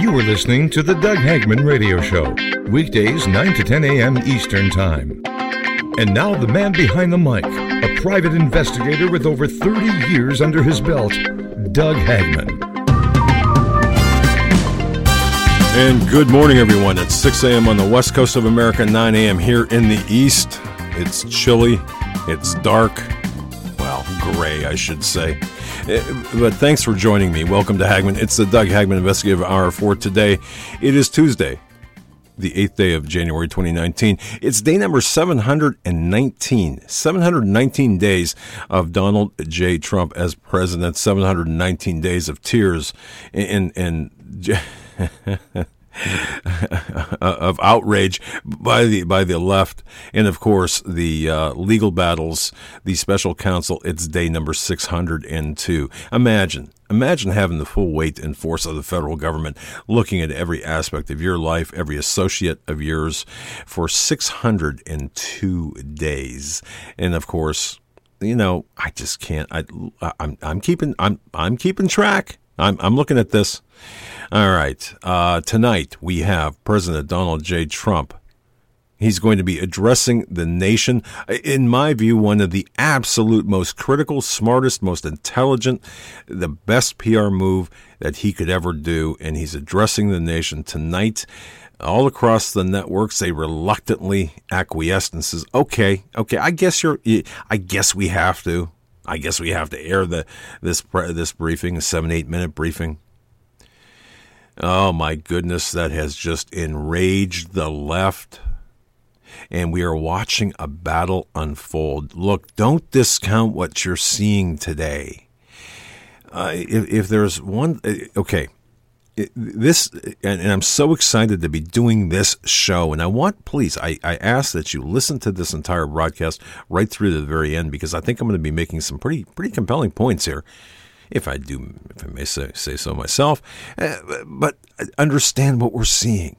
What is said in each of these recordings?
You are listening to the Doug Hagman Radio Show, weekdays 9 to 10 a.m. Eastern Time. And now the man behind the mic, a private investigator with over 30 years under his belt, Doug Hagman. And good morning, everyone. It's 6 a.m. on the west coast of America, 9 a.m. here in the east. It's chilly. It's dark. Well, gray, I should say. But thanks for joining me. Welcome to Hagman. It's the Doug Hagman Investigative Hour for today. It is Tuesday, the 8th day of January 2019. It's day number 719. 719 days of Donald J. Trump as president. 719 days of tears and of outrage by the left, and of course the legal battles, the special counsel. It's day number 602. Imagine having the full weight and force of the federal government looking at every aspect of your life, every associate of yours, for 602 days. And of course, you know, I just can't. I'm keeping track. I'm looking at this. All right. Tonight we have President Donald J. Trump. He's going to be addressing the nation. In my view, one of the absolute most critical, smartest, most intelligent, the best PR move that he could ever do. And he's addressing the nation tonight. All across the networks, they reluctantly acquiesced and says, okay, I guess we have to. I guess we have to air this briefing, a 7-8 minute briefing. Oh my goodness, that has just enraged the left. And we are watching a battle unfold. Look, don't discount what you're seeing today. If there's one, okay, this, and I'm so excited to be doing this show. And I want, please, I ask that you listen to this entire broadcast right through to the very end, because I think I'm going to be making some pretty compelling points here. If I may say so myself, but understand what we're seeing.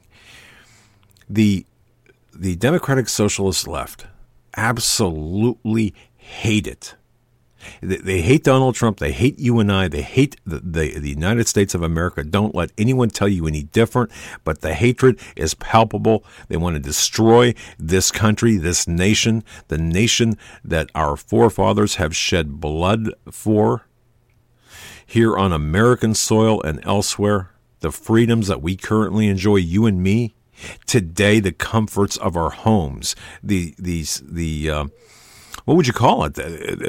The Democratic Socialist left absolutely hate it. They hate Donald Trump. They hate you and I. They hate the United States of America. Don't let anyone tell you any different, but the hatred is palpable. They want to destroy this country, this nation, the nation that our forefathers have shed blood for. Here on American soil and elsewhere, the freedoms that we currently enjoy, you and me, today, the comforts of our homes, the what would you call it?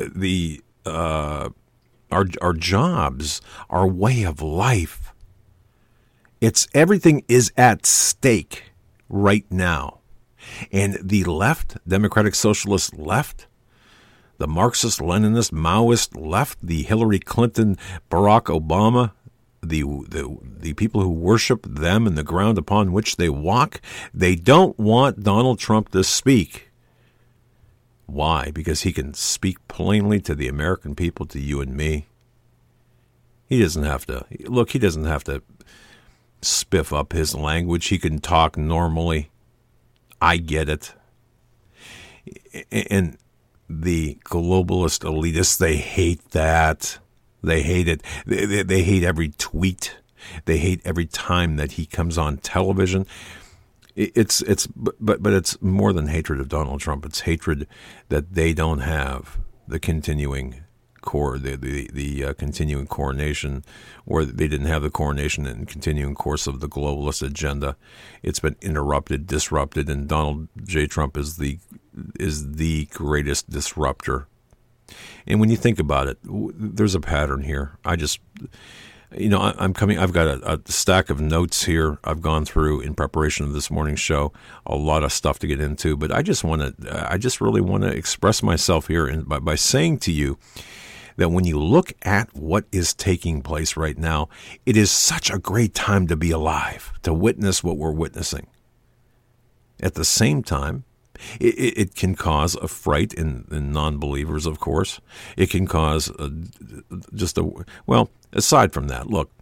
Our jobs, our way of life. It's everything is at stake right now, and the left, Democratic Socialist left, the Marxist, Leninist, Maoist left, the Hillary Clinton, Barack Obama, the people who worship them and the ground upon which they walk, they don't want Donald Trump to speak. Why? Because he can speak plainly to the American people, to you and me. He doesn't have to spiff up his language. He can talk normally. I get it. And the globalist elitists, they hate that. They hate it. They hate every tweet. They hate every time that he comes on television. But it's more than hatred of Donald Trump. It's hatred that they don't have the continuing continuing coronation, or they didn't have the coronation and continuing course of the globalist agenda. It's been interrupted, disrupted, and Donald J. Trump is the greatest disruptor. And when you think about it, there's a pattern here. I've got a stack of notes here I've gone through in preparation of this morning's show. A lot of stuff to get into, but I just really want to express myself here by saying to you that when you look at what is taking place right now, it is such a great time to be alive, to witness what we're witnessing. At the same time, it can cause a fright in non-believers, of course. It can cause aside from that, look,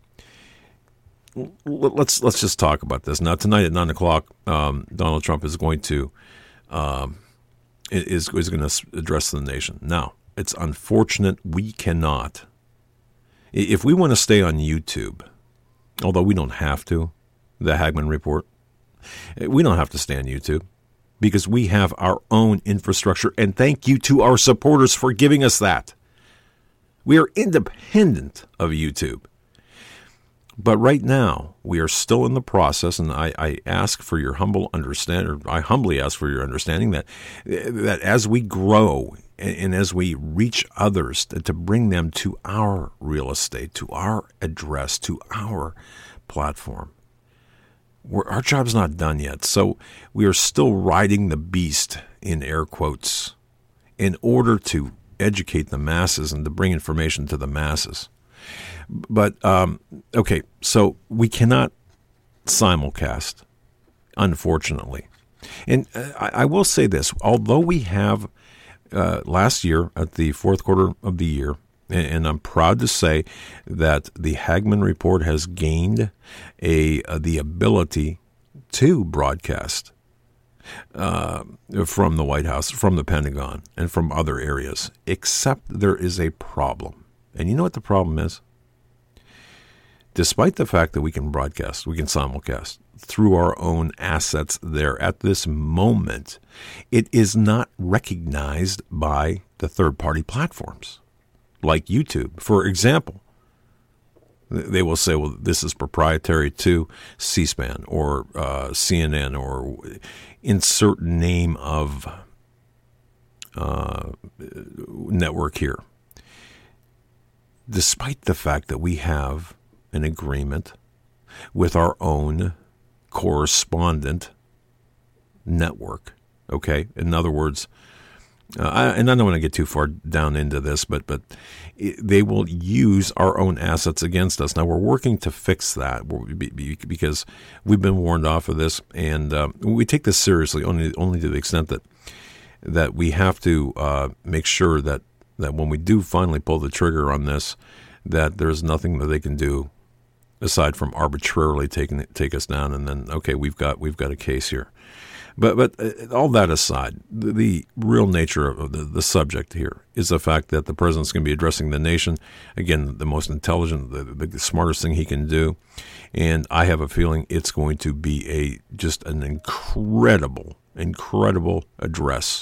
let's just talk about this. Now, tonight at 9 o'clock, Donald Trump is going to address the nation. Now, it's unfortunate we cannot. If we want to stay on YouTube, although we don't have to, the Hagmann Report. We don't have to stay on YouTube because we have our own infrastructure, and thank you to our supporters for giving us that. We are independent of YouTube. But right now, we are still in the process, and I ask for your humble understanding, or I humbly ask for your understanding that as we grow and as we reach others, to bring them to our real estate, to our address, to our platform, our job's not done yet. So we are still riding the beast, in air quotes, in order to educate the masses and to bring information to the masses. But, okay, so we cannot simulcast, unfortunately. And I will say this, although we have last year at the fourth quarter of the year, and I'm proud to say that the Hagmann Report has gained the ability to broadcast from the White House, from the Pentagon, and from other areas, except there is a problem. And you know what the problem is? Despite the fact that we can broadcast, we can simulcast through our own assets there at this moment, it is not recognized by the third-party platforms like YouTube. For example, they will say, well, this is proprietary to C-SPAN or CNN or insert name of network here. Despite the fact that we have an agreement with our own correspondent network, okay? In other words, I don't want to get too far down into this, but they will use our own assets against us. Now, we're working to fix that because we've been warned off of this, and we take this seriously only to the extent that we have to make sure that when we do finally pull the trigger on this, that there's nothing that they can do aside from arbitrarily take us down, and then, okay, we've got a case here. But all that aside, the real nature of the subject here is the fact that the president's going to be addressing the nation, again, the most intelligent, the smartest thing he can do, and I have a feeling it's going to be just an incredible address.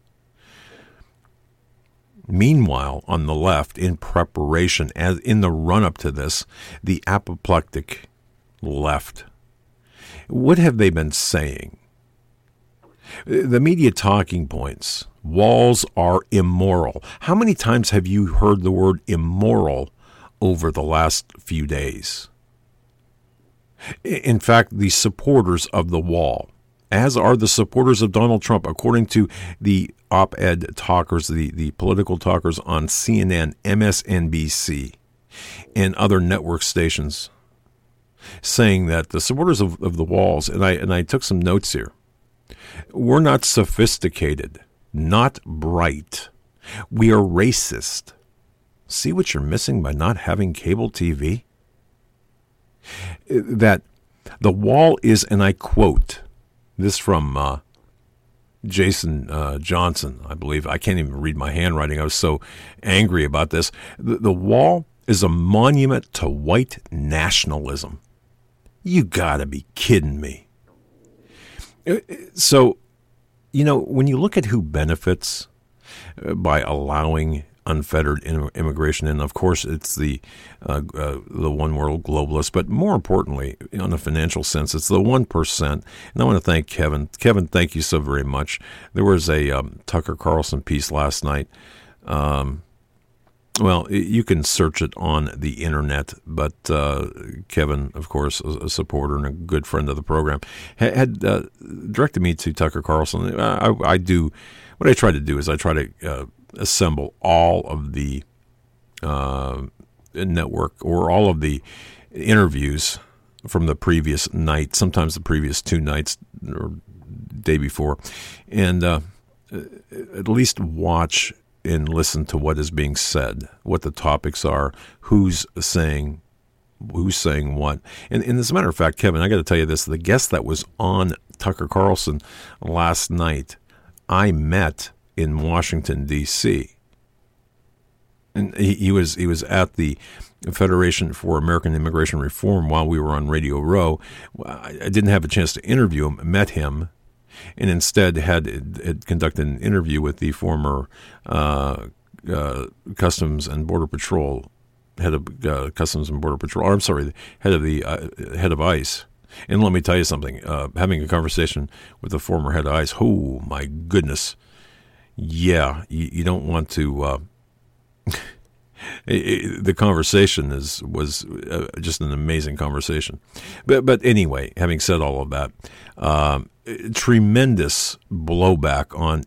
Meanwhile, on the left, in preparation, as in the run-up to this, the apoplectic left, what have they been saying? The media talking points, walls are immoral. How many times have you heard the word immoral over the last few days? In fact, the supporters of the wall, as are the supporters of Donald Trump, according to the op-ed talkers, the political talkers on CNN, MSNBC, and other network stations, saying that the supporters of the walls, and I took some notes here, we're not sophisticated, not bright. We are racist. See what you're missing by not having cable TV? That the wall is, and I quote, this from Jason Johnson, I believe. I can't even read my handwriting. I was so angry about this. The wall is a monument to white nationalism. You gotta be kidding me. So, when you look at who benefits by allowing unfettered immigration, and of course it's the one world globalists, but more importantly, on a financial sense, it's the 1%. And I want to thank Kevin. Kevin, thank you so very much. There was a Tucker Carlson piece last night. Well, you can search it on the internet, but Kevin, of course, a supporter and a good friend of the program, had directed me to Tucker Carlson. I do what I try to do is I try to assemble all of the network or all of the interviews from the previous night, sometimes the previous 2 nights or day before, and at least watch and listen to what is being said, what the topics are, who's saying what. And as a matter of fact, Kevin, I got to tell you this, the guest that was on Tucker Carlson last night, I met in Washington, D.C. And he was at the Federation for American Immigration Reform while we were on Radio Row. I didn't have a chance to interview him, met him, and instead had conducted an interview with the former Customs and Border Patrol head of Customs and Border Patrol. Or, I'm sorry, head of ICE. And let me tell you something. Having a conversation with the former head of ICE, oh my goodness, yeah, you don't want to. The conversation was just an amazing conversation. But anyway, having said all of that, tremendous blowback on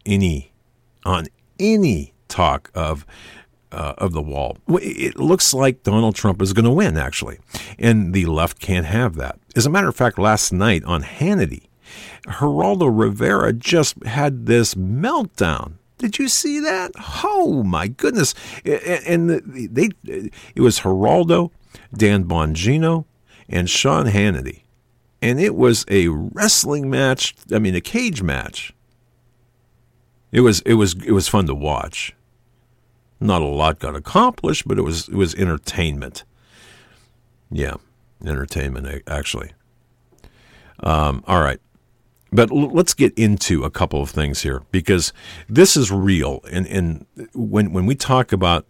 any talk of the wall. It looks like Donald Trump is going to win, actually, and the left can't have that. As a matter of fact, last night on Hannity, Geraldo Rivera just had this meltdown. Did you see that? Oh my goodness! And it was Geraldo, Dan Bongino, and Sean Hannity, and it was a wrestling match. I mean, a cage match. It was fun to watch. Not a lot got accomplished, but it was entertainment. Yeah, entertainment actually. All right. But let's get into a couple of things here, because this is real. And when we talk about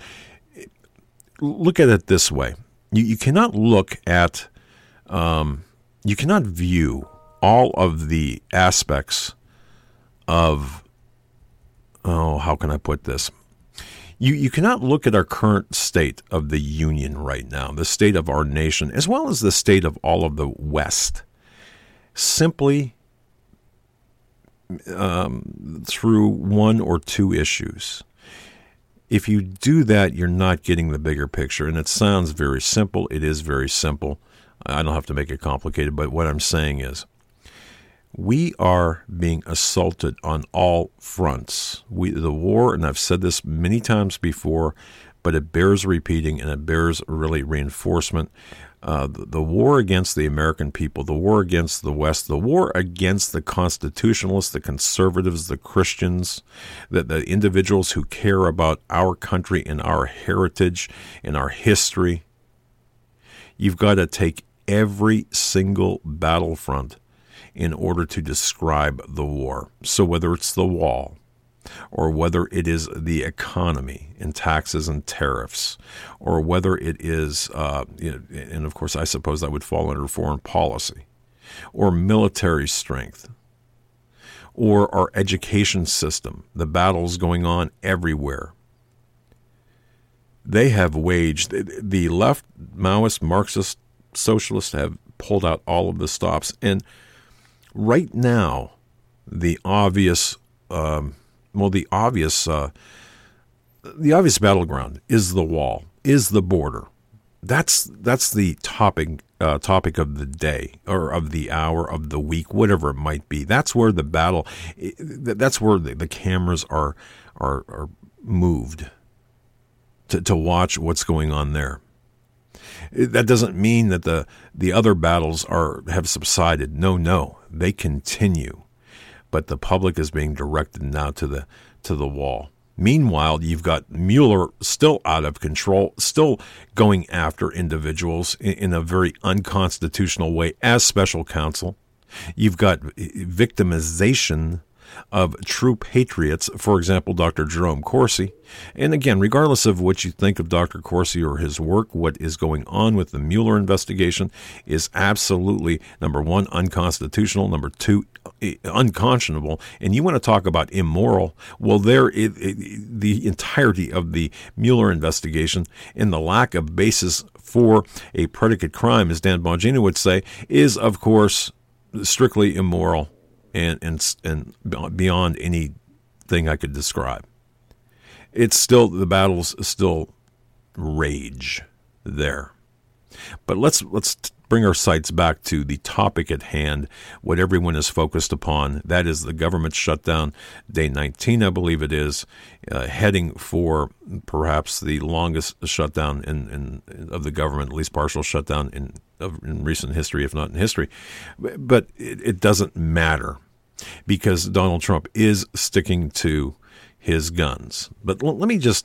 look at it this way. You cannot look at, you cannot view all of the aspects of, how can I put this? You cannot look at our current state of the union right now, the state of our nation, as well as the state of all of the West, simply through one or two issues. If you do that, you're not getting the bigger picture. And it sounds very simple. It is very simple. I don't have to make it complicated, but what I'm saying is we are being assaulted on all fronts. The war, and I've said this many times before, but it bears repeating and it bears really reinforcement. The war against the American people, the war against the West, the war against the constitutionalists, the conservatives, the Christians, the individuals who care about our country and our heritage and our history. You've got to take every single battlefront in order to describe the war. So whether it's the wall, or whether it is the economy and taxes and tariffs, or whether it is, and of course I suppose that would fall under foreign policy, or military strength, or our education system, the battles going on everywhere. They have waged, the left, Maoist, Marxist, socialists have pulled out all of the stops. And right now, the obvious battleground is the wall, is the border. That's the topic of the day or of the hour, of the week, whatever it might be. That's where the battle. That's where the cameras are moved to watch what's going on there. That doesn't mean that the other battles have subsided. No, they continue. But the public is being directed now to the wall. Meanwhile, you've got Mueller still out of control, still going after individuals in a very unconstitutional way as special counsel. You've got victimization of true patriots, for example, Dr. Jerome Corsi. And again, regardless of what you think of Dr. Corsi or his work, what is going on with the Mueller investigation is absolutely, number one, unconstitutional, number two, unconscionable. And you want to talk about immoral? Well, the entirety of the Mueller investigation and the lack of basis for a predicate crime, as Dan Bongino would say, is, of course, strictly immoral and beyond anything I could describe. It's still, the battles still rage there. But let's bring our sights back to the topic at hand, what everyone is focused upon. That is the government shutdown, day 19, I believe it is, heading for perhaps the longest shutdown of the government, at least partial shutdown in recent history, if not in history. But it doesn't matter, because Donald Trump is sticking to his guns. But let me just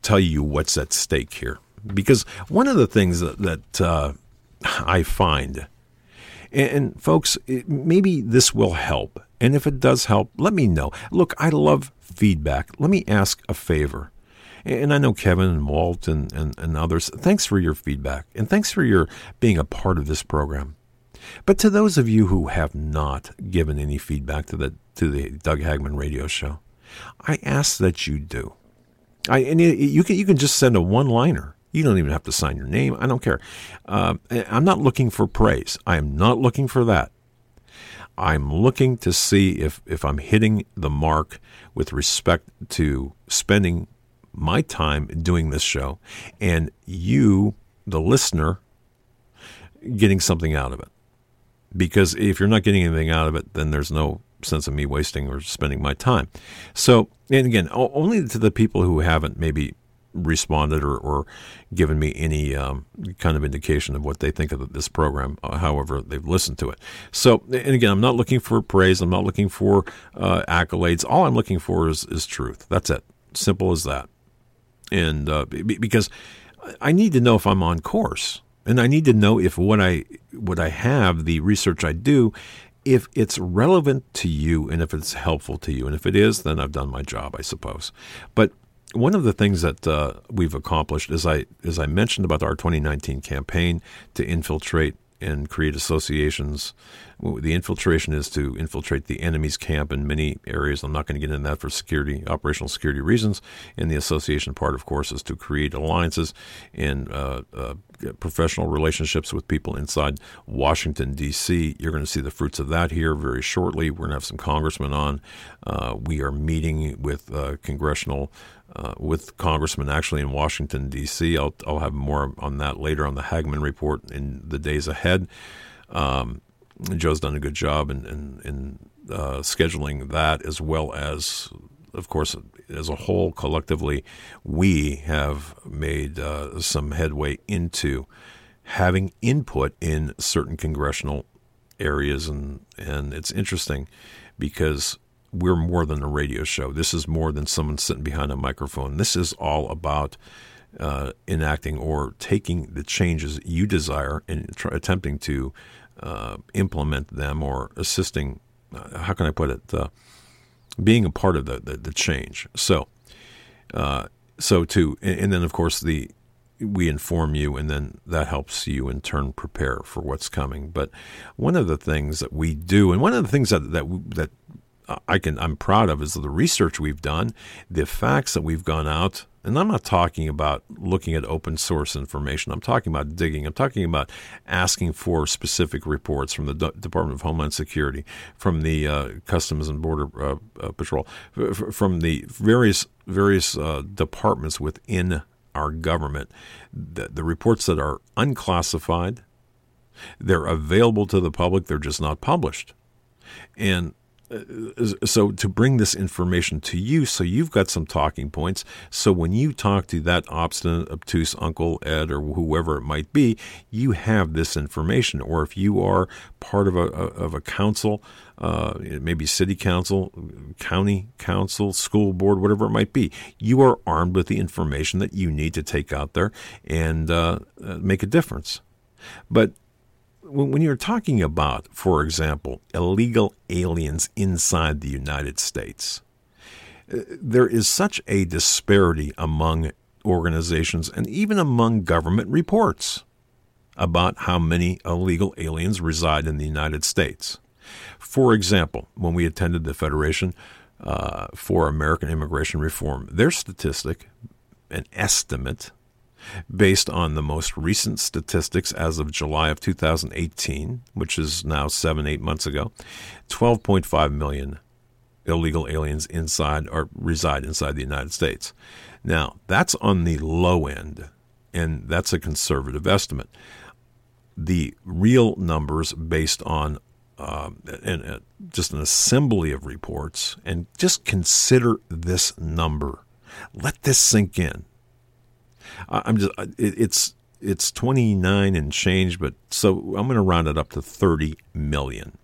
tell you what's at stake here. Because one of the things that I find, and folks, maybe this will help. And if it does help, let me know. Look, I love feedback. Let me ask a favor. And I know Kevin and Walt and others, thanks for your feedback. And thanks for your being a part of this program. But to those of you who have not given any feedback to the Doug Hagman Radio Show, I ask that you do. And you can just send a one-liner. You don't even have to sign your name. I don't care. I'm not looking for praise. I am not looking for that. I'm looking to see if I'm hitting the mark with respect to spending my time doing this show and you, the listener, getting something out of it. Because if you're not getting anything out of it, then there's no sense of me wasting or spending my time. So, and again, only to the people who haven't maybe responded or given me any kind of indication of what they think of this program, however they've listened to it. So, and again, I'm not looking for praise. I'm not looking for accolades. All I'm looking for is truth. That's it. Simple as that. And because I need to know if I'm on course. And I need to know if what I have, the research I do, if it's relevant to you and if it's helpful to you. And if it is, then I've done my job, I suppose. But one of the things that we've accomplished, as I mentioned about our 2019 campaign to infiltrate and create associations. The infiltration is to infiltrate the enemy's camp in many areas. I'm not going to get into that for operational security reasons. And the association part, of course, is to create alliances and professional relationships with people inside Washington, D.C. You're going to see the fruits of that here very shortly. We're going to have some congressmen on. We are meeting with with congressmen actually in Washington, D.C. I'll have more on that later on the Hagman Report in the days ahead. Joe's done a good job in scheduling that, as well as, of course, as a whole, collectively, we have made some headway into having input in certain congressional areas. And it's interesting because we're more than a radio show. This is more than someone sitting behind a microphone. This is all about enacting or taking the changes you desire and attempting to implement them or assisting, how can I put it, being a part of the change. And then, of course, we inform you, and then that helps you in turn prepare for what's coming. But one of the things that we do, and one of the things that I'm proud of, is the research we've done, the facts that we've gone out. And I'm not talking about looking at open source information. I'm talking about digging. I'm talking about asking for specific reports from the Department of Homeland Security, from the Customs and Border Patrol, from the various departments within our government. The reports that are unclassified, they're available to the public. They're just not published. And so to bring this information to you, so you've got some talking points, so when you talk to that obstinate, obtuse Uncle Ed or whoever it might be, you have this information. Or if you are part of a council, maybe city council, county council, school board, whatever it might be, you are armed with the information that you need to take out there and make a difference. But when you're talking about, for example, illegal aliens inside the United States, there is such a disparity among organizations and even among government reports about how many illegal aliens reside in the United States. For example, when we attended the Federation for American Immigration Reform, their statistic, an estimate, based on the most recent statistics as of July of 2018, which is now 7-8 months ago, 12.5 million illegal aliens reside inside the United States. Now, that's on the low end, and that's a conservative estimate. The real numbers, based on just an assembly of reports, and just consider this number. Let this sink in. It's 29 and change, but so I'm going to round it up to 30 million.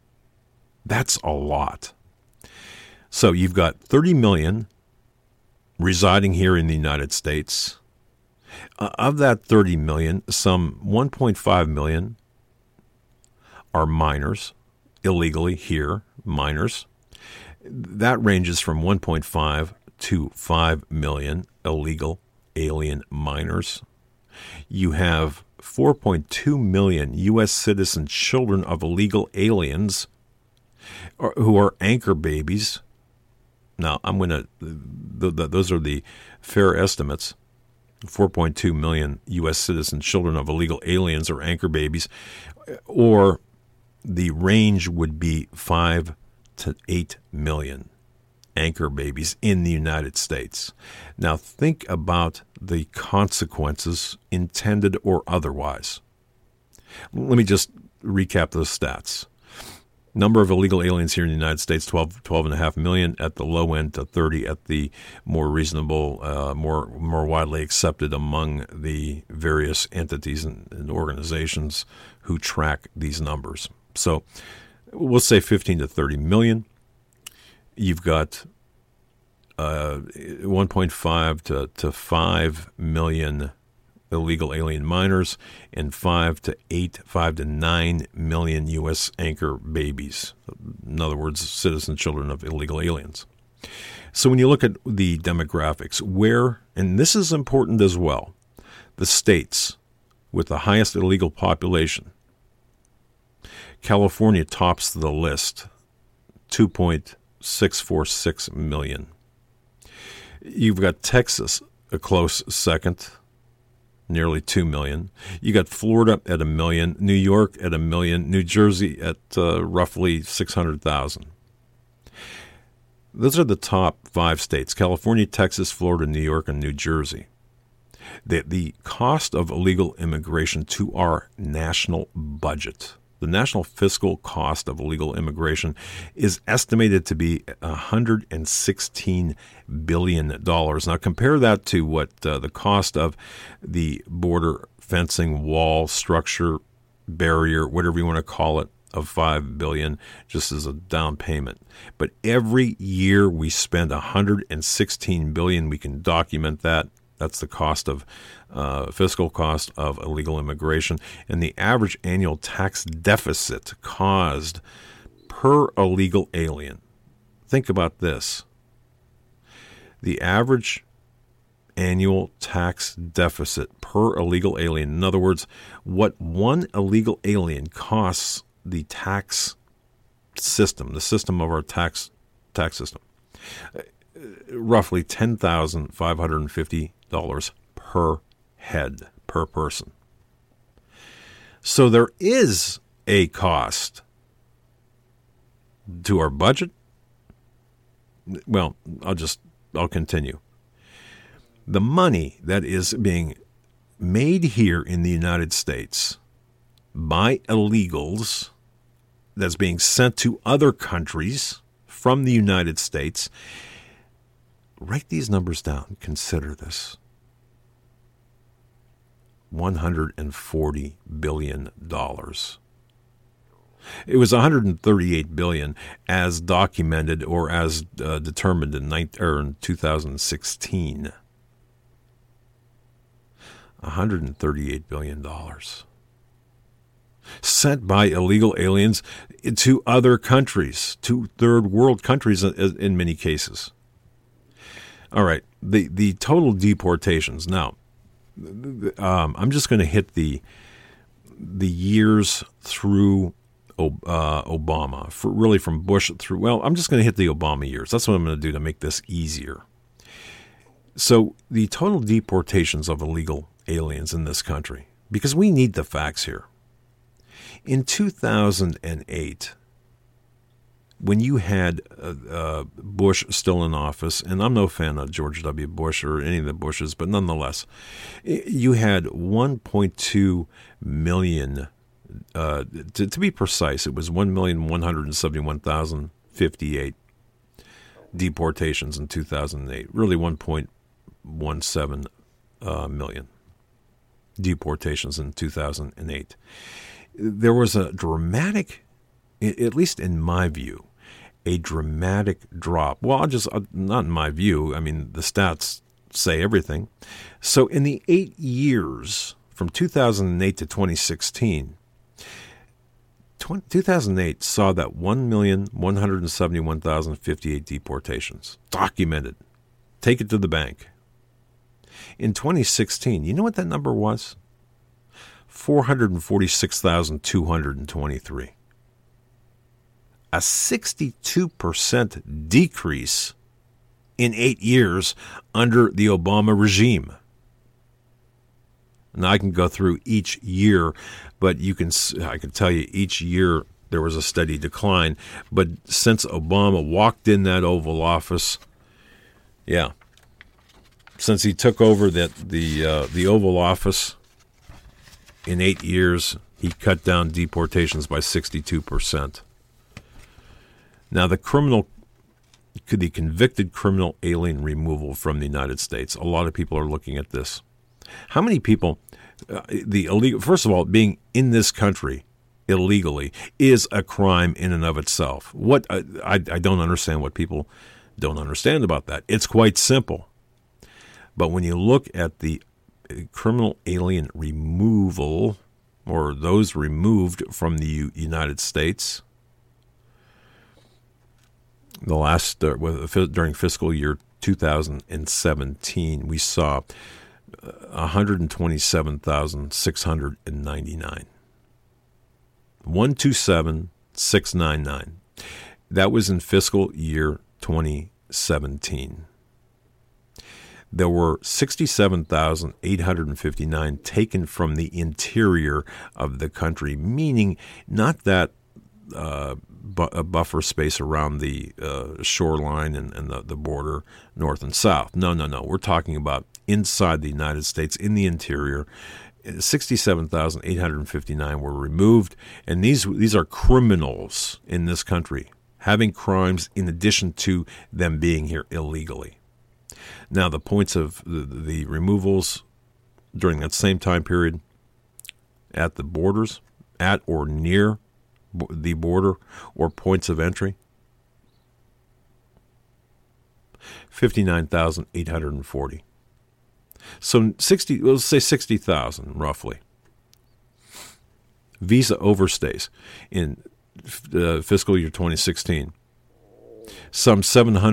That's a lot. So you've got 30 million residing here in the United States. Of that 30 million, some 1.5 million are minors, illegally here, minors. That ranges from 1.5 to 5 million illegal alien minors. You have 4.2 million U.S. citizen children of illegal aliens who are anchor babies. Now, I'm going to, those are the fair estimates. 4.2 million U.S. citizen children of illegal aliens or anchor babies, or the range would be 5 to 8 million anchor babies in the United States. Now think about the consequences, intended or otherwise. Let me just recap those stats. Number of illegal aliens here in the United States, 12.5 million at the low end to 30 at the more reasonable, more widely accepted among the various entities and organizations who track these numbers. So we'll say 15 to 30 million. You've got 1.5 to 5 million illegal alien minors, and 5 to 9 million U.S. anchor babies. In other words, citizen children of illegal aliens. So when you look at the demographics, where, and this is important as well, the states with the highest illegal population, California tops the list, 2.646 million. You've got Texas, a close second, nearly 2 million. You got Florida at 1 million, New York at 1 million, New Jersey at roughly 600,000. Those are the top 5 states: California, Texas, Florida, New York, and New Jersey. The cost of illegal immigration to our national budget, the national fiscal cost of illegal immigration, is estimated to be $116 billion. Now compare that to what the cost of the border fencing, wall, structure, barrier, whatever you want to call it, of $5 billion, just as a down payment. But every year we spend $116 billion. We can document that. That's the cost of fiscal cost of illegal immigration. And the average annual tax deficit caused per illegal alien. Think about this. The average annual tax deficit per illegal alien. In other words, what one illegal alien costs the tax system, the system of our tax system, roughly $10,550 per head, per person. So there is a cost to our budget. Well, I'll continue. The money that is being made here in the United States by illegals, that's being sent to other countries from the United States. Write these numbers down. Consider this. $140 billion. It was $138 billion as documented or as determined in 2016. $138 billion. Sent by illegal aliens to other countries, to third world countries in many cases. All right, the total deportations. Now, I'm just going to hit the years through Obama, really from Bush through, well, I'm just going to hit the Obama years. That's what I'm going to do to make this easier. So the total deportations of illegal aliens in this country, because we need the facts here. In 2008, when you had Bush still in office, and I'm no fan of George W. Bush or any of the Bushes, but nonetheless, you had 1.2 million, to be precise, it was 1,171,058 deportations in 2008, really 1.17 million deportations in 2008. There was a dramatic, at least in my view, a dramatic drop. Well, not in my view. I mean, the stats say everything. So in the 8 years from 2008 to 2016, 2008 saw that 1,171,058 deportations documented. Take it to the bank. In 2016, you know what that number was? 446,223. A 62% decrease in 8 years under the Obama regime. Now, I can go through each year, but I can tell you each year there was a steady decline. But since Obama walked in that Oval Office, since he took over the Oval Office in 8 years, he cut down deportations by 62%. Now, the convicted criminal alien removal from the United States, a lot of people are looking at this. How many people, the illegal, first of all, being in this country illegally is a crime in and of itself. What I don't understand what people don't understand about that. It's quite simple. But when you look at the criminal alien removal, or those removed from the United States, the last during fiscal year 2017, we saw 127,699. 127,699. That was in fiscal year 2017. There were 67,859 taken from the interior of the country, meaning not that a buffer space around the shoreline and the border north and south. No. We're talking about inside the United States, in the interior. 67,859 were removed, and these are criminals in this country, having crimes in addition to them being here illegally. Now, the points of the removals during that same time period at the borders, at or near the border, or points of entry, 59,840. So let's say 60,000 roughly. Visa overstays in fiscal year 2016. Some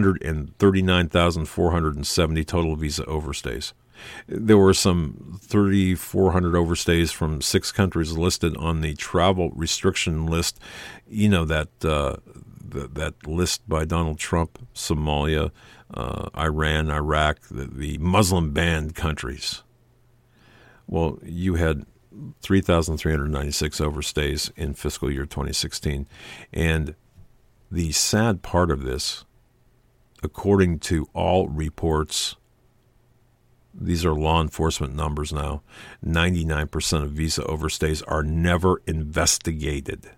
739,470 total visa overstays. There were some 3,400 overstays from 6 countries listed on the travel restriction list. You know, that list by Donald Trump: Somalia, Iran, Iraq, the Muslim-banned countries. Well, you had 3,396 overstays in fiscal year 2016. And the sad part of this, according to all reports, these are law enforcement numbers now, 99% of visa overstays are never investigated.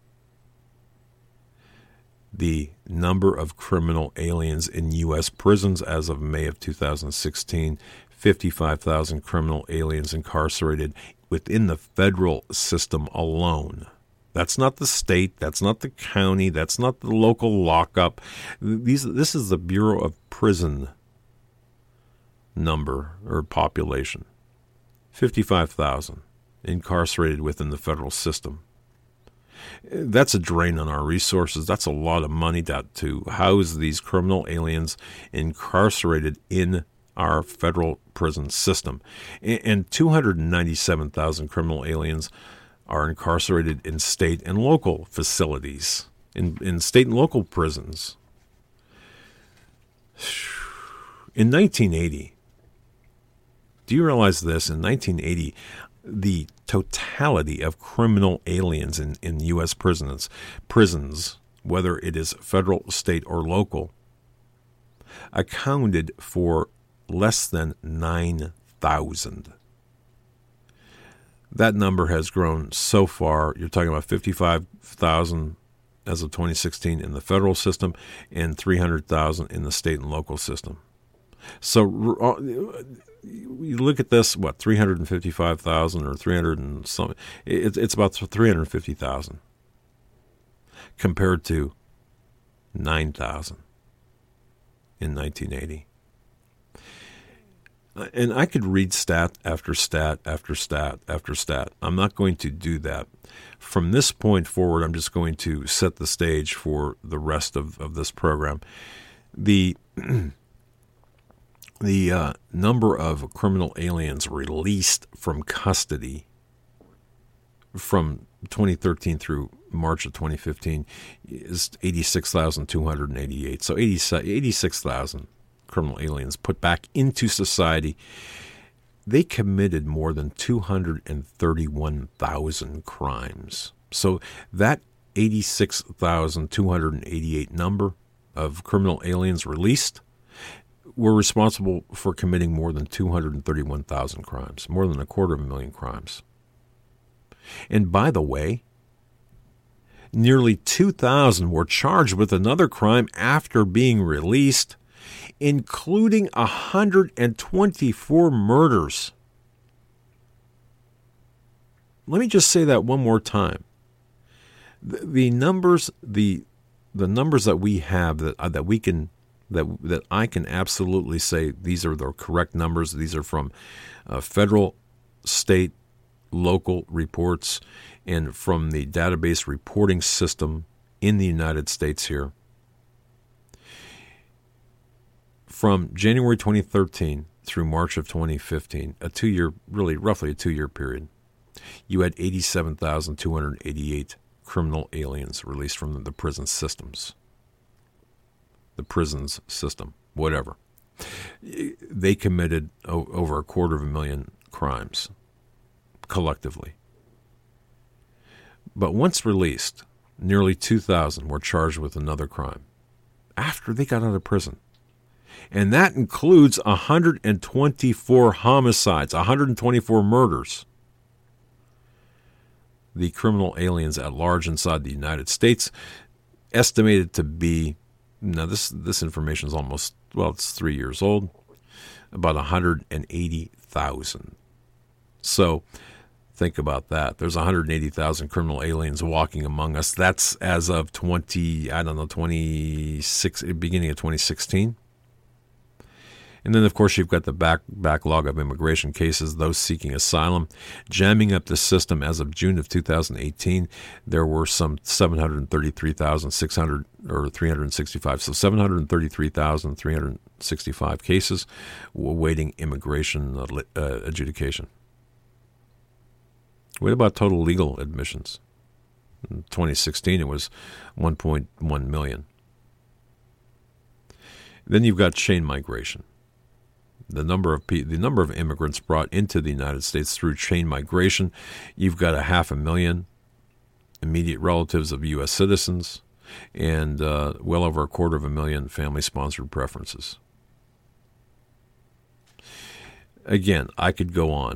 The number of criminal aliens in U.S. prisons as of May of 2016, 55,000 criminal aliens incarcerated within the federal system alone. That's not the state, that's not the county, that's not the local lockup. This is the Bureau of Prison number or population. 55,000 incarcerated within the federal system. That's a drain on our resources. That's a lot of money to house these criminal aliens incarcerated in our federal prison system. And 297,000 criminal aliens are incarcerated in state and local facilities, in state and local prisons. In 1980, do you realize this? In 1980, the totality of criminal aliens in U.S. prisons, whether it is federal, state, or local, accounted for less than 9,000. That number has grown so far. You're talking about 55,000 as of 2016 in the federal system and 300,000 in the state and local system. So you look at this, 355,000 or 300 and something. It's about 350,000 compared to 9,000 in 1980. And I could read stat after stat after stat after stat. I'm not going to do that. From this point forward, I'm just going to set the stage for the rest of this program. The number of criminal aliens released from custody from 2013 through March of 2015 is 86,288. So 86,000 criminal aliens put back into society. They committed more than 231,000 crimes. So that 86,288 number of criminal aliens released were responsible for committing more than 231,000 crimes, more than 250,000 crimes. And by the way, nearly 2,000 were charged with another crime after being released, including 124 murders. Let me just say that one more time. The numbers that we have that I can absolutely say these are the correct numbers. These are from federal, state, local reports, and from the database reporting system in the United States here. From January 2013 through March of 2015, roughly a 2-year period, you had 87,288 criminal aliens released from the prison systems. The prisons system, whatever. They committed over 250,000 crimes collectively. But once released, nearly 2,000 were charged with another crime after they got out of prison. And that includes 124 homicides, 124 murders. The criminal aliens at large inside the United States estimated to be, now this information is it's 3 years old, about 180,000. So think about that. There's 180,000 criminal aliens walking among us. That's as of beginning of 2016. And then, of course, you've got the backlog of immigration cases, those seeking asylum. Jamming up the system as of June of 2018, there were some 365. So 733,365 cases awaiting immigration adjudication. What about total legal admissions? In 2016, it was 1.1 million. Then you've got chain migration. The number of immigrants brought into the United States through chain migration, you've got 500,000 immediate relatives of U.S. citizens and well over 250,000 family-sponsored preferences. Again, I could go on.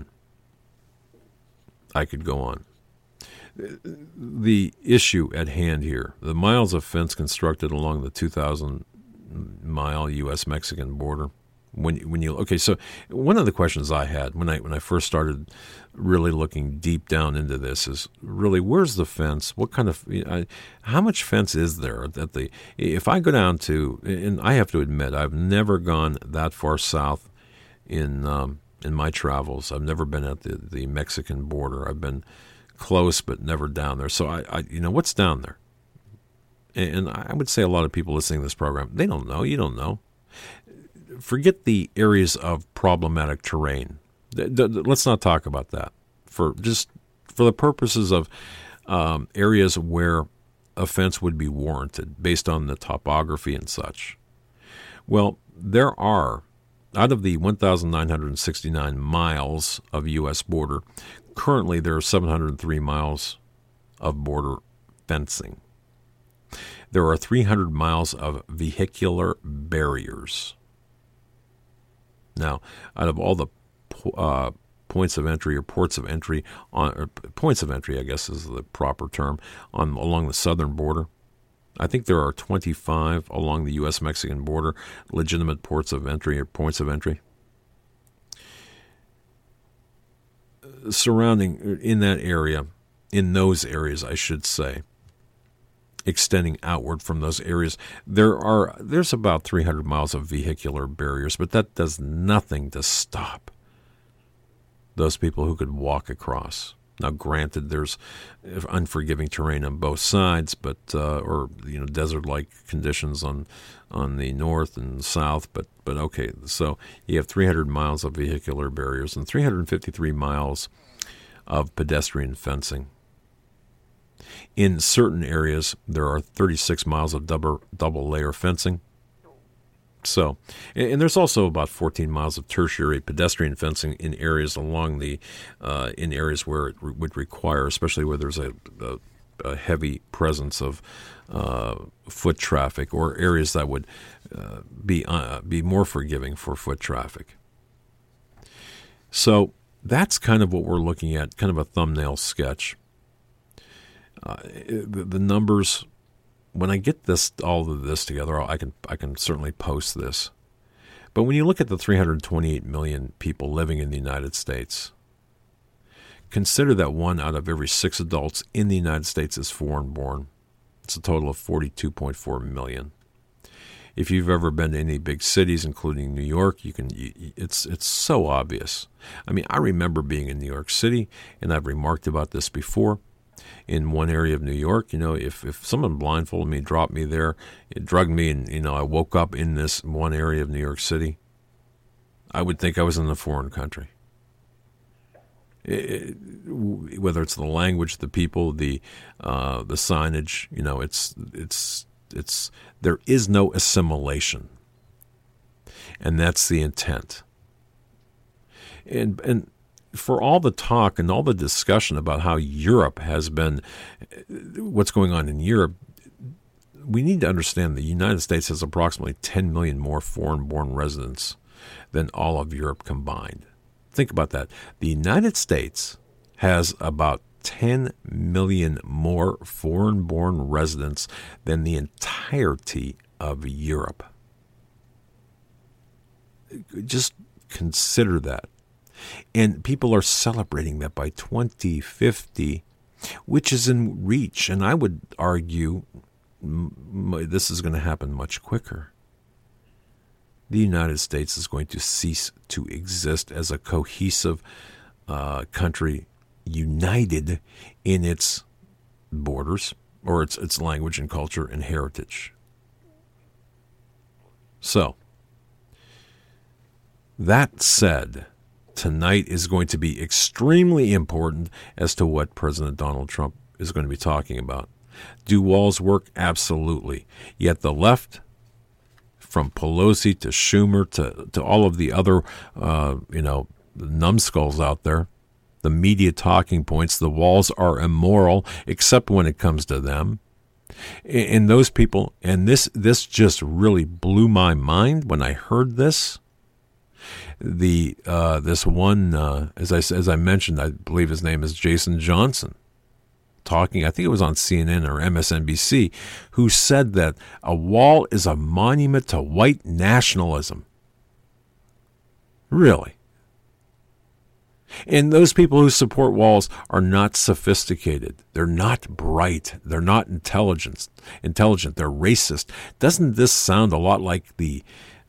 The issue at hand here, the miles of fence constructed along the 2,000-mile U.S.-Mexican border. So one of the questions I had when I first started really looking deep down into this is really, where's the fence? What kind of how much fence is there if I go down to, and I have to admit I've never gone that far south in my travels. I've never been at the Mexican border. I've been close but never down there. So I what's down there? And I would say a lot of people listening to this program, they don't know. You don't know. Forget the areas of problematic terrain. Let's not talk about that. For the purposes of areas where a fence would be warranted based on the topography and such. Well, there are, out of the 1,969 miles of U.S. border, currently there are 703 miles of border fencing. There are 300 miles of vehicular barriers. Now, out of all the points of entry or ports of entry, points of entry, I guess is the proper term, along the southern border, I think there are 25 along the U.S.-Mexican border, legitimate ports of entry or points of entry. Surrounding, in that area, in those areas, I should say, extending outward from those areas. There's about 300 miles of vehicular barriers, but that does nothing to stop those people who could walk across. Now, granted, there's unforgiving terrain on both sides, but or desert-like conditions on the north and south. But okay, so you have 300 miles of vehicular barriers and 353 miles of pedestrian fencing. In certain areas, there are 36 miles of double layer fencing. So, and there's also about 14 miles of tertiary pedestrian fencing in areas along in areas where it would require, especially where there's a heavy presence of foot traffic, or areas that would be more forgiving for foot traffic. So that's kind of what we're looking at, kind of a thumbnail sketch. The numbers. When I get all of this together, I can certainly post this. But when you look at the 328 million people living in the United States, consider that 1 out of every 6 adults in the United States is foreign-born. It's a total of 42.4 million. If you've ever been to any big cities, including New York, it's so obvious. I mean, I remember being in New York City, and I've remarked about this before. In one area of New York, if someone blindfolded me, dropped me there, it drugged me, and I woke up in this one area of New York City, I would think I was in a foreign country. Whether it's the language, the people, the signage, it's there is no assimilation, and that's the intent. And for all the talk and all the discussion about how Europe has been, what's going on in Europe, we need to understand the United States has approximately 10 million more foreign-born residents than all of Europe combined. Think about that. The United States has about 10 million more foreign-born residents than the entirety of Europe. Just consider that. And people are celebrating that by 2050, which is in reach. And I would argue this is going to happen much quicker. The United States is going to cease to exist as a cohesive country, united in its borders, or its language and culture and heritage. So, that said, tonight is going to be extremely important as to what President Donald Trump is going to be talking about. Do walls work? Absolutely. Yet the left, from Pelosi to Schumer to all of the other, numbskulls out there, the media talking points, the walls are immoral, except when it comes to them. And those people, and this just really blew my mind when I heard this. This one, as I mentioned, I believe his name is Jason Johnson, talking, I think it was on CNN or MSNBC, who said that a wall is a monument to white nationalism. Really? And those people who support walls are not sophisticated. They're not bright. They're not intelligent. They're racist. Doesn't this sound a lot like the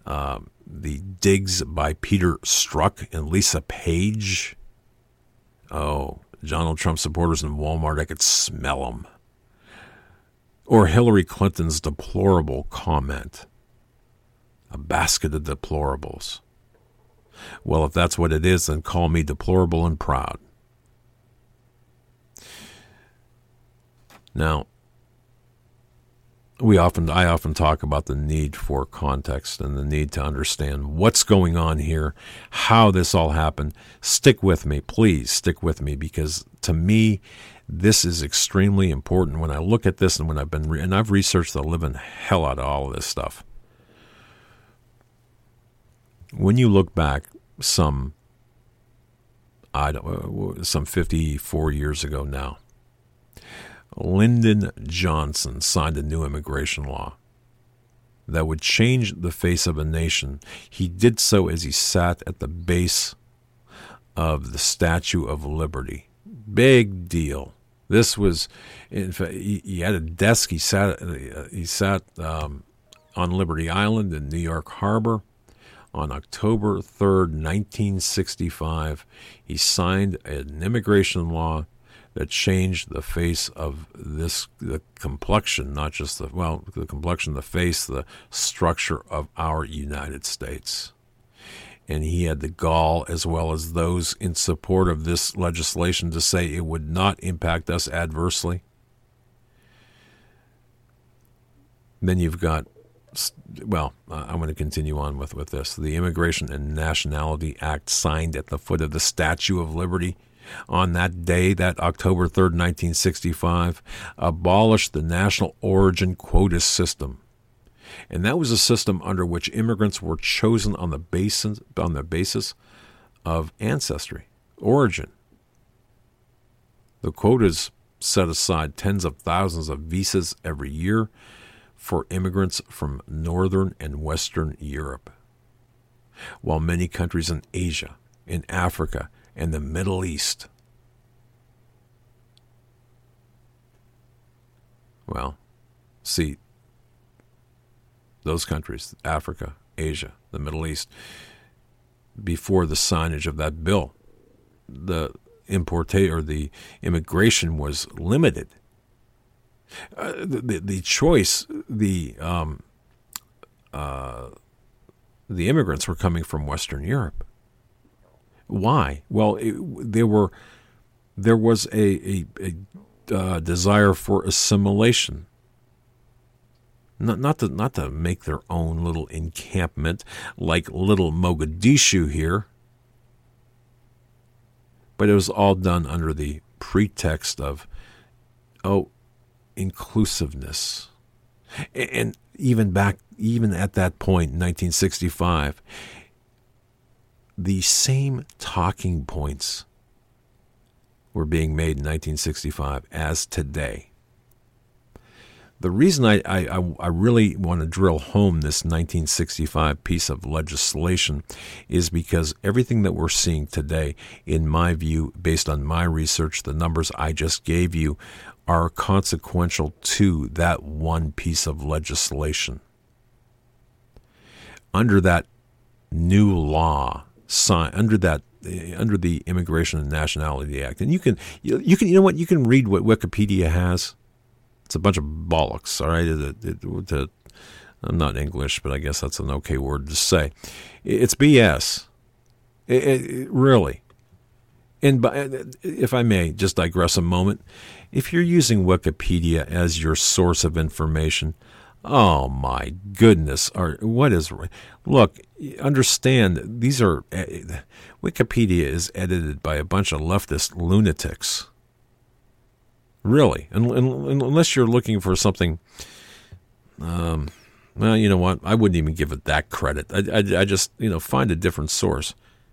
digs by Peter Strzok and Lisa Page? Oh, Donald Trump supporters in Walmart, I could smell them. Or Hillary Clinton's deplorable comment. A basket of deplorables. Well, if that's what it is, then call me deplorable and proud. Now, I often talk about the need for context and the need to understand what's going on here, how this all happened. Stick with me, please stick with me, because to me, this is extremely important. When I look at this, and when I've researched the living hell out of all of this stuff. When you look back some 54 years ago now, Lyndon Johnson signed a new immigration law that would change the face of a nation. He did so as he sat at the base of the Statue of Liberty. Big deal. This was, in fact, he had a desk. He sat on Liberty Island in New York Harbor on October 3rd, 1965. He signed an immigration law that changed the face of the complexion, not just the complexion, the face, the structure of our United States. And he had the gall, as well as those in support of this legislation, to say it would not impact us adversely. Then you've got, I'm going to continue on with this. The Immigration and Nationality Act, signed at the foot of the Statue of Liberty on that day, that October 3rd, 1965, abolished the national origin quota system. And that was a system under which immigrants were chosen on the basis of ancestry, origin. The quotas set aside tens of thousands of visas every year for immigrants from Northern and Western Europe, while many countries in Asia, in Africa, and the Middle East, those countries, Africa, Asia, the Middle East, before the signage of that bill, the immigration was limited. The choice, the immigrants were coming from Western Europe. Why? Well, there was a desire for assimilation. Not to make their own little encampment like little Mogadishu here, but it was all done under the pretext of, inclusiveness. And even at that point, in 1965, the same talking points were being made in 1965 as today. The reason I really want to drill home this 1965 piece of legislation is because everything that we're seeing today, in my view, based on my research, the numbers I just gave you, are consequential to that one piece of legislation. Under that new law, under the Immigration and Nationality Act, and you can read what Wikipedia has. It's a bunch of bollocks, all right? I'm not English, but I guess that's an okay word to say. It's BS. It really. And if I may just digress a moment, if you're using Wikipedia as your source of information, oh my goodness, look, understand, Wikipedia is edited by a bunch of leftist lunatics. Really, unless you're looking for something, you know what? I wouldn't even give it that credit. I just, find a different source.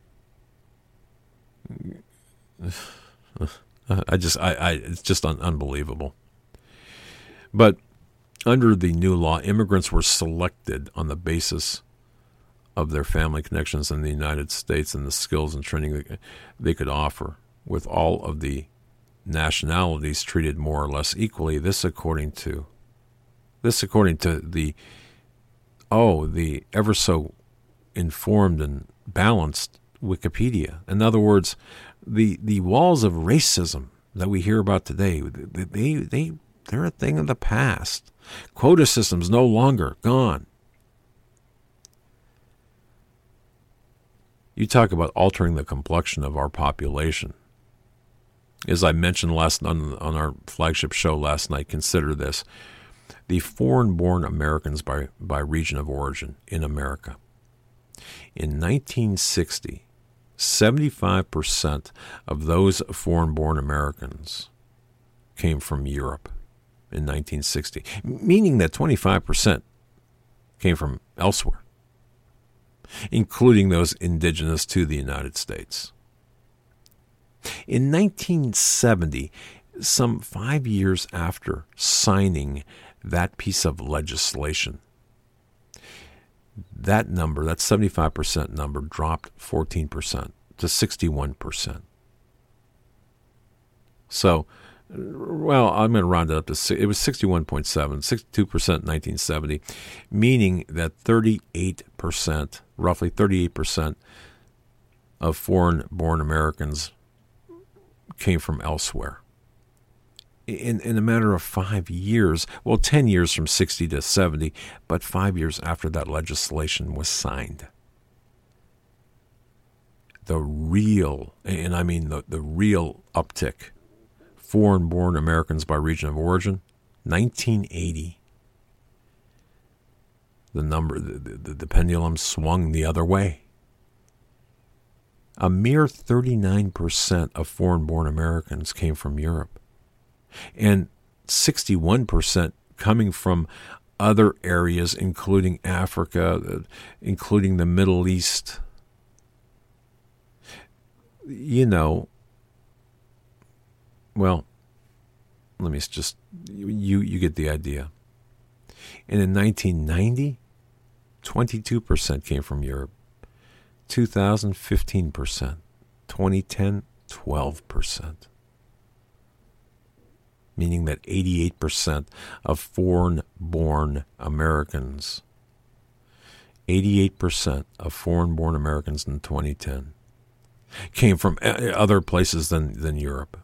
It's just unbelievable. But under the new law, immigrants were selected on the basis of their family connections in the United States and the skills and training they could offer, with all of the nationalities treated more or less equally. This according to the ever so informed and balanced Wikipedia. In other words, the walls of racism that we hear about today, they're a thing of the past. Quota systems no longer, gone. You talk about altering the complexion of our population. As I mentioned on our flagship show last night, consider this. The foreign-born Americans by region of origin in America. In 1960, 75% of those foreign-born Americans came from Europe in 1960, meaning that 25% came from elsewhere, including those indigenous to the United States. In 1970, some 5 years after signing that piece of legislation, that 75% number, dropped 14% to 61%. So well, I'm going to round it up to, it was 61.7, 62% in 1970, meaning that 38%, roughly 38% of foreign-born Americans came from elsewhere. In a matter of 5 years, well, 10 years from 60 to 70, but 5 years after that legislation was signed. The real, and I mean the real uptick, foreign-born Americans by region of origin, 1980. The number, the pendulum swung the other way. A mere 39% of foreign-born Americans came from Europe, and 61% coming from other areas, including Africa, including the Middle East. You know, well, let me just, you get the idea. And in 1990, 22% came from Europe. 2000, 15%. 2010, 12%. Meaning that 88% of foreign-born Americans, 88% of foreign-born Americans in 2010 came from other places than Europe.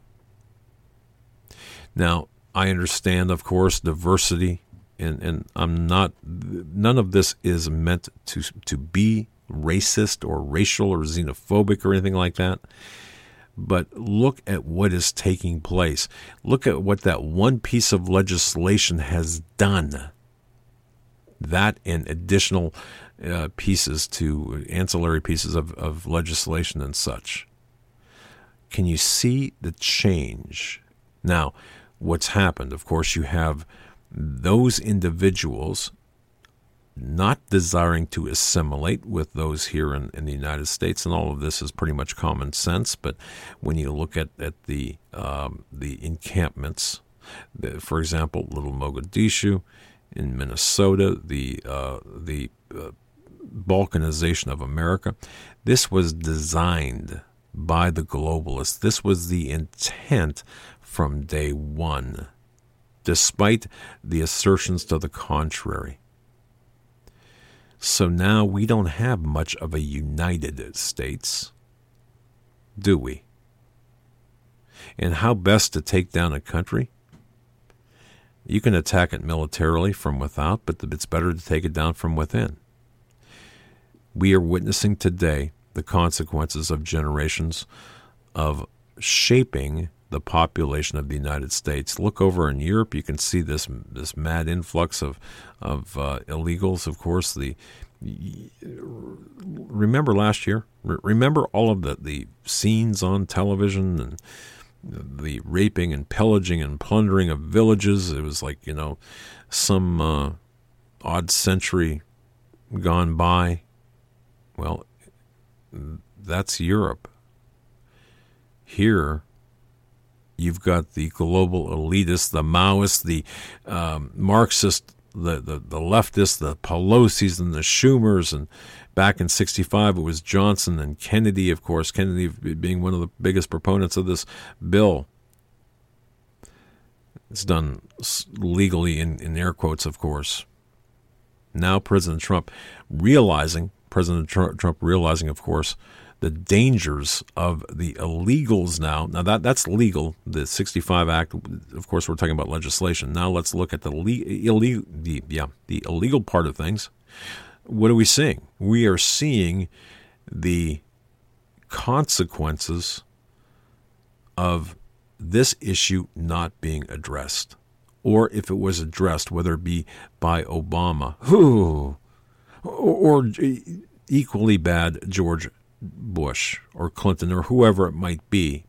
Now, I understand, of course, diversity, and none of this is meant to be racist or racial or xenophobic or anything like that. But look at what is taking place. Look at what that one piece of legislation has done. That and additional pieces to ancillary pieces of legislation and such. Can you see the change? Now, what's happened? Of course, you have those individuals not desiring to assimilate with those here in the United States, and all of this is pretty much common sense. But when you look at the encampments, for example, Little Mogadishu in Minnesota, the balkanization of America, this was designed by the globalists. This was the intent from day one, despite the assertions to the contrary. So now we don't have much of a United States, do we? And how best to take down a country? You can attack it militarily from without, but it's better to take it down from within. We are witnessing today the consequences of generations of shaping the population of the United States. Look over in Europe, you can see this mad influx of illegals. Of course, remember last year? Remember all of the scenes on television and the raping and pillaging and plundering of villages. It was like, some odd century gone by. Well, that's Europe. Here, you've got the global elitists, the Maoists, the Marxists, the leftists, the Pelosi's and the Schumers, and back in '65 it was Johnson and Kennedy, of course, Kennedy being one of the biggest proponents of this bill. It's done legally in air quotes, of course. Now President Trump realizing, of course, the dangers of the illegals now. Now that's legal, the 65 Act. Of course, we're talking about legislation. Now let's look at the illegal part of things. What are we seeing? We are seeing the consequences of this issue not being addressed. Or if it was addressed, whether it be by Obama, or equally bad George Bush or Clinton or whoever it might be,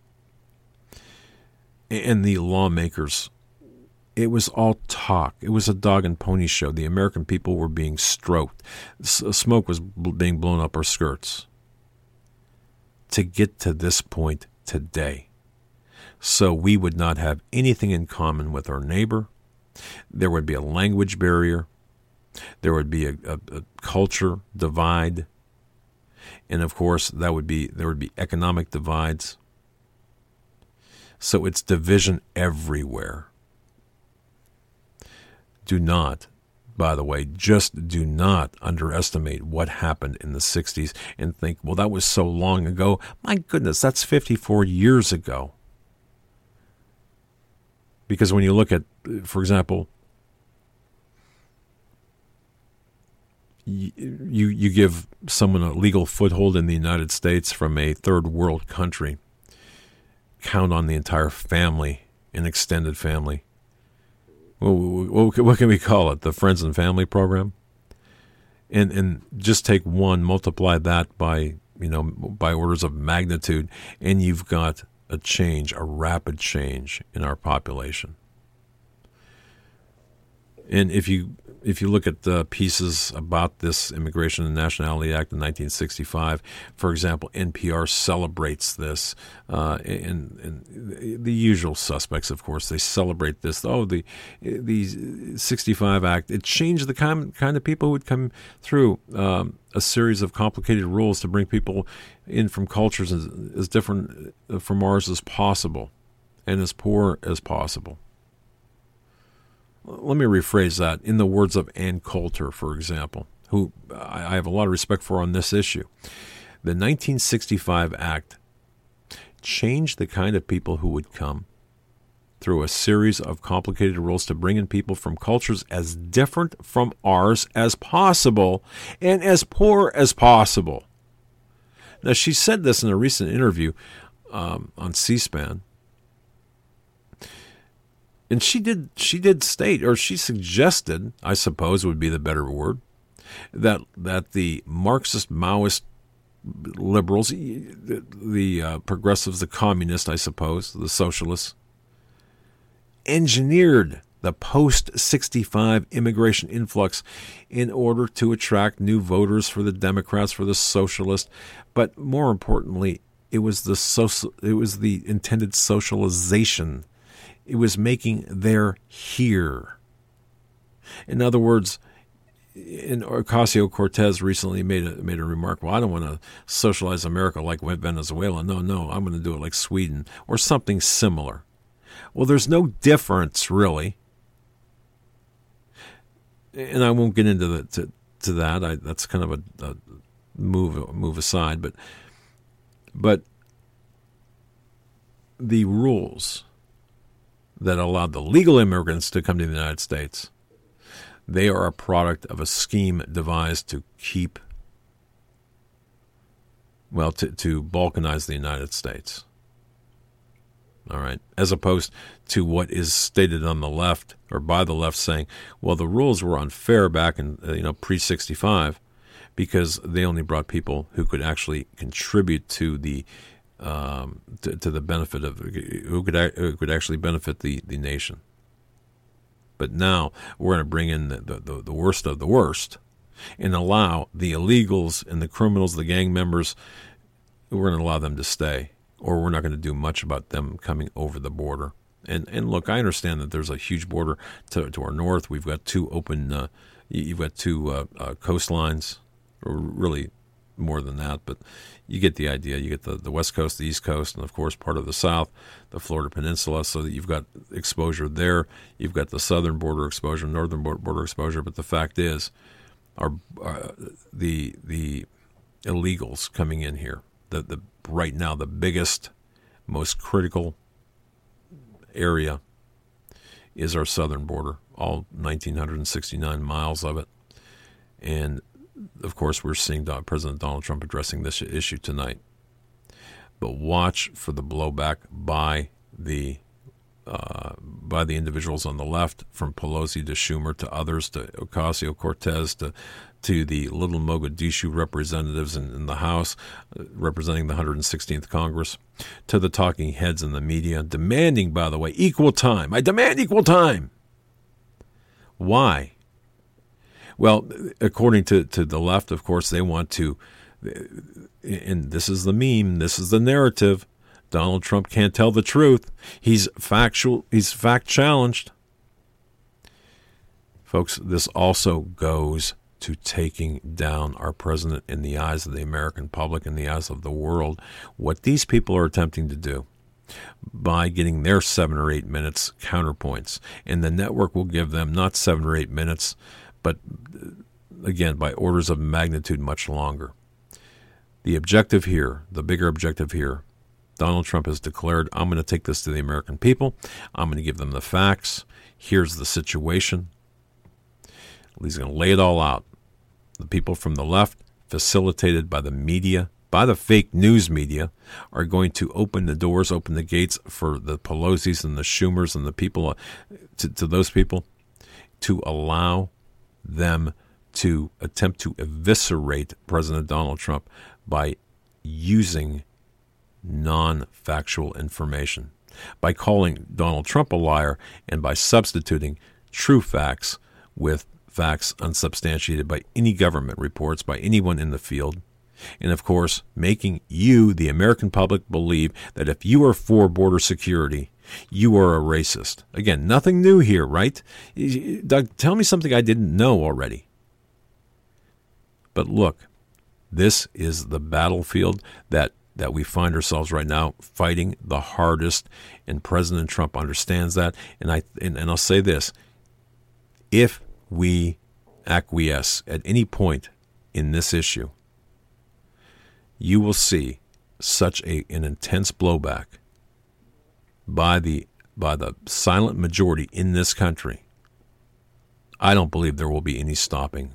and the lawmakers, it was all talk. It was a dog and pony show. The American people were being stroked. Smoke was being blown up our skirts to get to this point today. So we would not have anything in common with our neighbor. There would be a language barrier. There would be a culture divide. And of course, there would be economic divides. So it's division everywhere. Do not, by the way, just do not underestimate what happened in the 60s and think, well, that was so long ago. My goodness, that's 54 years ago. Because when you look at, for example, you give someone a legal foothold in the United States from a third world country, count on the entire family, an extended family. What can we call it? The Friends and Family Program? And just take one, multiply that by orders of magnitude, and you've got a change, a rapid change in our population. And if you look at the pieces about this Immigration and Nationality Act in 1965, for example, NPR celebrates this, and the usual suspects, of course, they celebrate this. Oh, the 65 Act, it changed the kind of people who would come through, a series of complicated rules to bring people in from cultures as different from ours as possible and as poor as possible. Let me rephrase that in the words of Ann Coulter, for example, who I have a lot of respect for on this issue. The 1965 Act changed the kind of people who would come through a series of complicated rules to bring in people from cultures as different from ours as possible and as poor as possible. Now, she said this in a recent interview on C-SPAN. And she did state, or she suggested, I suppose would be the better word, that the Marxist, Maoist liberals, the progressives, the communists, I suppose, the socialists, engineered the post-65 immigration influx in order to attract new voters for the Democrats, for the socialists, but more importantly, it was the intended socialization. It was making their here. In other words, Ocasio-Cortez recently made a remark, well, I don't want to socialize America like Venezuela. No, I'm going to do it like Sweden or something similar. Well, there's no difference, really. And I won't get into that. That's kind of a move aside. But the rules that allowed the legal immigrants to come to the United States, they are a product of a scheme devised to keep, to balkanize the United States. All right, as opposed to what is stated on the left or by the left saying, well, the rules were unfair back in pre-65 because they only brought people who could actually contribute to the to the benefit of who could actually benefit the nation. But now we're going to bring in the worst of the worst and allow the illegals and the criminals, the gang members, we're going to allow them to stay, or we're not going to do much about them coming over the border. And look, I understand that there's a huge border to our north. We've got two open, you've got two coastlines, or really more than that, but you get the idea. You get the West Coast, the East Coast, and of course part of the South, the Florida Peninsula, so that you've got exposure there. You've got the southern border exposure, northern border exposure, but the fact is, the illegals coming in here, the right now the biggest, most critical area is our southern border, all 1,969 miles of it, and of course, we're seeing President Donald Trump addressing this issue tonight. But watch for the blowback by the individuals on the left, from Pelosi to Schumer to others, to Ocasio-Cortez to the little Mogadishu representatives in the House representing the 116th Congress, to the talking heads in the media demanding, by the way, equal time. I demand equal time. Why? Well, according to the left, of course, they want to, and this is the meme, this is the narrative, Donald Trump can't tell the truth. He's fact challenged. Folks, this also goes to taking down our president in the eyes of the American public, in the eyes of the world. What these people are attempting to do by getting their 7 or 8 minutes counterpoints. And the network will give them not 7 or 8 minutes, but again, by orders of magnitude much longer. The objective here, the bigger objective here, Donald Trump has declared, I'm going to take this to the American people. I'm going to give them the facts. Here's the situation. He's going to lay it all out. The people from the left, facilitated by the media, by the fake news media, are going to open the doors, open the gates for the Pelosi's and the Schumers and the people, to those people, to allow them to attempt to eviscerate President Donald Trump by using non-factual information, by calling Donald Trump a liar, and by substituting true facts with facts unsubstantiated by any government reports, by anyone in the field. And, of course, making you, the American public, believe that if you are for border security, you are a racist. Again, nothing new here, right? Doug, tell me something I didn't know already. But look, this is the battlefield that we find ourselves right now fighting the hardest, and President Trump understands that. And I'll say this: if we acquiesce at any point in this issue, you will see such an intense blowback by the silent majority in this country. I don't believe there will be any stopping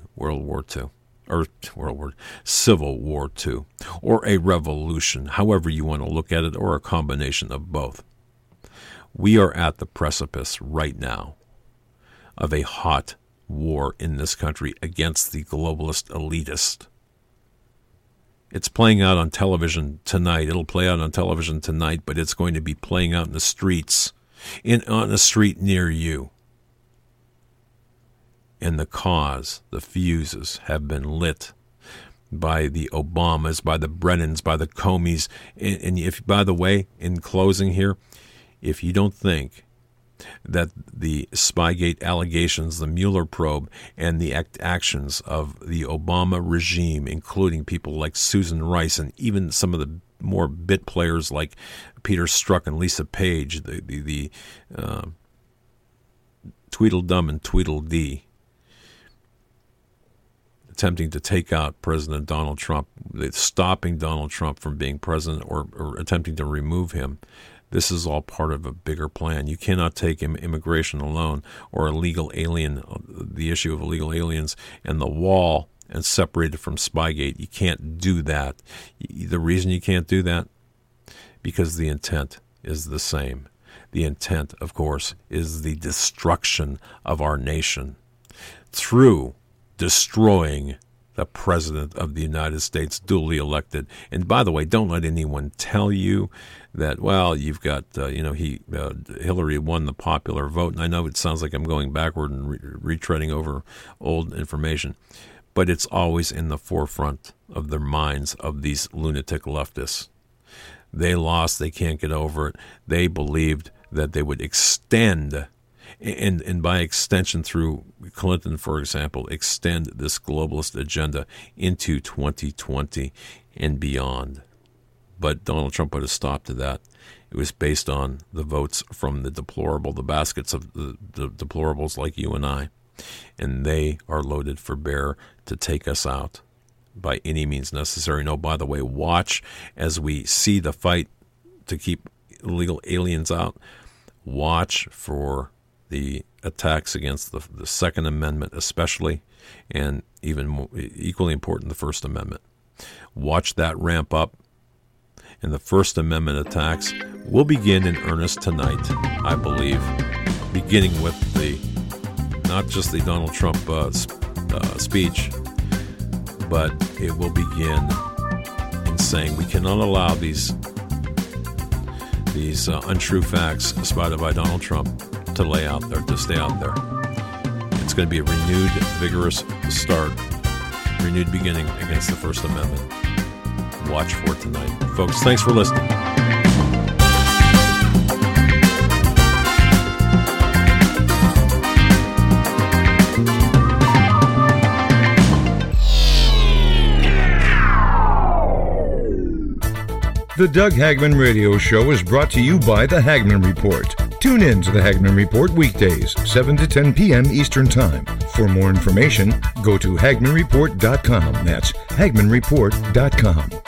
Civil War II, or a revolution, however you want to look at it, or a combination of both. We are at the precipice right now of a hot war in this country against the globalist elitist. It's playing out on television tonight. It'll play out on television tonight, but it's going to be playing out in the streets, on a street near you. And the cause, the fuses, have been lit by the Obamas, by the Brennans, by the Comeys. And if, by the way, in closing here, if you don't think that the Spygate allegations, the Mueller probe, and the actions of the Obama regime, including people like Susan Rice and even some of the more bit players like Peter Strzok and Lisa Page, the Tweedledum and Tweedledee, attempting to take out President Donald Trump, stopping Donald Trump from being president, or attempting to remove him. This is all part of a bigger plan. You cannot take immigration alone, or the issue of illegal aliens and the wall, and separate it from Spygate. You can't do that. The reason you can't do that, because the intent is the same. The intent, of course, is the destruction of our nation through destroying the President of the United States, duly elected. And by the way, don't let anyone tell you that, well, you've got, Hillary won the popular vote. And I know it sounds like I'm going backward and retreading over old information, but it's always in the forefront of their minds of these lunatic leftists. They lost. They can't get over it. They believed that they would extend, and by extension through Clinton, for example, extend this globalist agenda into 2020 and beyond. But Donald Trump put a stop to that. It was based on the votes from the baskets of the deplorables like you and I. And they are loaded for bear to take us out by any means necessary. No, by the way, watch as we see the fight to keep illegal aliens out. Watch for the attacks against the Second Amendment especially, and even more, equally important, the First Amendment. Watch that ramp up, and the First Amendment attacks will begin in earnest tonight, I believe, beginning with not just the Donald Trump speech, but it will begin in saying we cannot allow these untrue facts spouted by Donald Trump to stay out there. It's going to be a renewed, vigorous start, renewed beginning against the First Amendment. Watch for it tonight. Folks, thanks for listening. The Doug Hagman Radio Show is brought to you by The Hagman Report. Tune in to The Hagman Report weekdays, 7 to 10 p.m. Eastern Time. For more information, go to HagmanReport.com. That's HagmanReport.com.